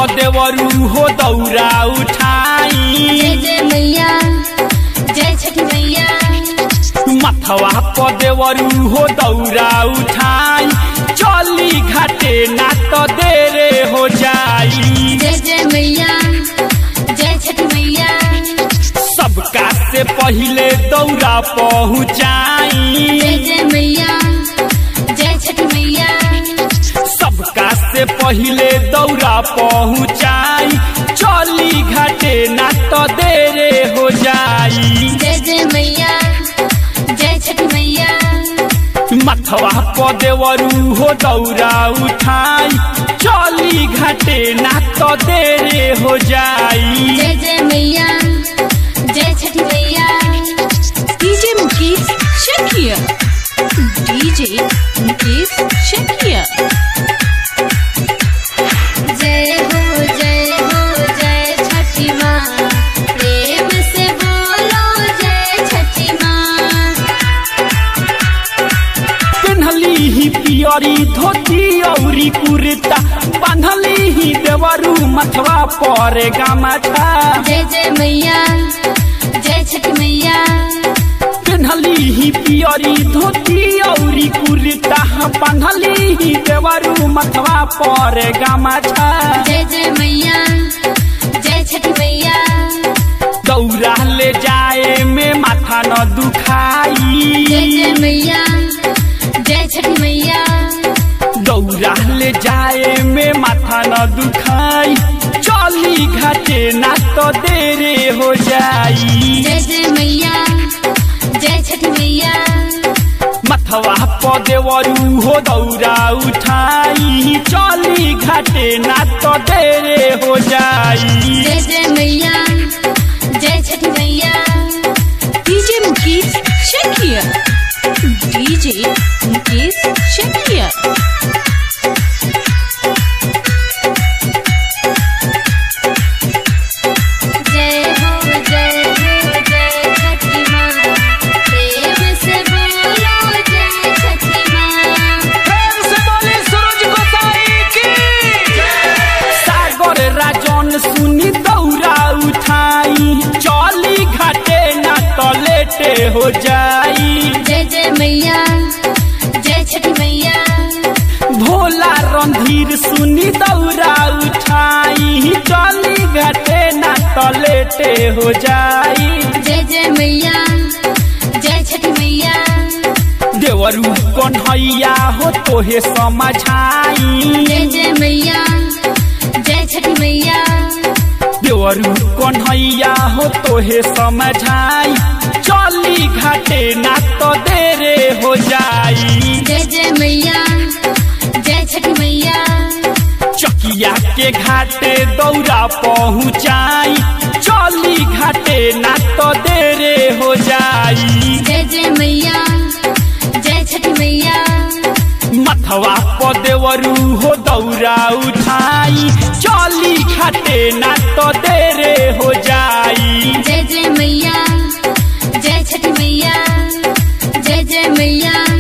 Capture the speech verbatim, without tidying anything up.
देवरू हो दौरा उठाई। जय जय मैया जय छठी मैया। मथवा प देवरू हो दौरा उठाई, चली घाटे ना तो देरे हो जाई। जय जय मैया जय छठी मैया। सबका से पहले दौरा पहुँचाई। जय जय मैया जय छठी मैया। सबका से पहले दौरा पहुँचाई, चली घाटे ना तो देरे हो जाई। जय जय मैया जय छठी मैया। मथवा प देवरू हो दौरा उठाई, चली घाटे ना तो देरे हो जाई। जय जय मैया जय छठी मैया। DJ Mukesh Shakiya, DJ Mukesh Shakiya. जय हो जय हो जय छठी माँ, प्रेम से बोलो जय छठी माँ। पेन्हली ही पियरी धोती औरी कुर्ता, बांधली ही देवरू मथवा पर गमछा। जय जय मैया जय छठी मैया। पेन्हली ही पियरी धोती औरी कुर्ता, बांधली ही देवरू मथवा पर गमछा। जय जय मैया जय छठी मैया। दौरा ले जाए में माथा न दुखाई। जय जय मैया जय छठी मैया। दौरा ले जाए में माथा न दुखाई, चली घाटे ना तो देरे हो जाई। जय जय मैया जय छठी मैया। मथवा प देवरू हो दौरा उठाई, चली घाटे ना तो देरे हो जाई। जय जय मैया जय छठी मैया। DJ Mukesh Shakiya, DJ Mukesh Shakiya. जय हो जय हो जय छठी माँ, प्रेम से बोलो जय छठी माँ। प्रेम से बोले सूरज गोसाई की। सागर राजन सुनी दौरा उठाई, चली घाटे ना तो लेटे हो जाई। जय जय मैया जय छठी मैया। भोला रणधीर सुनी दौरा उठाई, चली घाटे ना तो लेटे हो जाई। जय जय मैया जय छठी मैया। देवरू कन्हैया हो तोहे समझाई। जय जय मैया जय छठी मैया। देवरू कन्हैया हो तोहे समझाई, चली घाटे ना तो देरे हो जाई। जय जय मैया जय छठी मैया। चकिया के घाटे दौरा पहुँचाई, चली घाटे ना तो देरे हो जाई। जय जय मैया जय छठी मैया। मथवा प देवरू हो दौरा उठाई, चली घाटे ना तो देरे हो जाई। जय जय मैया जय छठी मैया। जय जय मैया